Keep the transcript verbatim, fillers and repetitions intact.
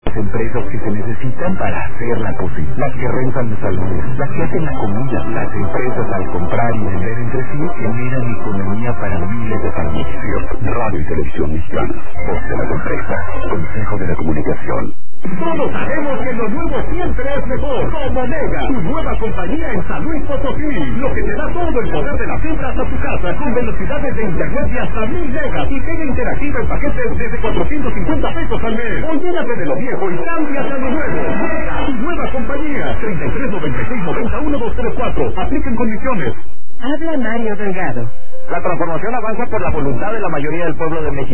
Las empresas que se necesitan para hacerla posible, las que rentan los salones, las que hacen la comida, las empresas al comprar y vender entre sí generan economía para miles de familias. Radio y Televisión Mexicana, voz de las empresas, Consejo de la Comunicación. Todos sabemos que lo nuevo siempre es mejor. Como Mega, tu nueva compañía en San Luis Potosí, lo que te da todo el poder de las fibras a tu casa con velocidades de internet de hasta mil megas y pega interactiva en paquetes desde cuatrocientos cincuenta pesos al mes. Olvídate de lo viejo y cámbiate a lo nuevo. Mega, tu nueva compañía. treinta y tres noventa y seis noventa uno dos tres cuatro. Apliquen condiciones. Habla Mario Delgado. La transformación avanza por la voluntad de la mayoría del pueblo de México.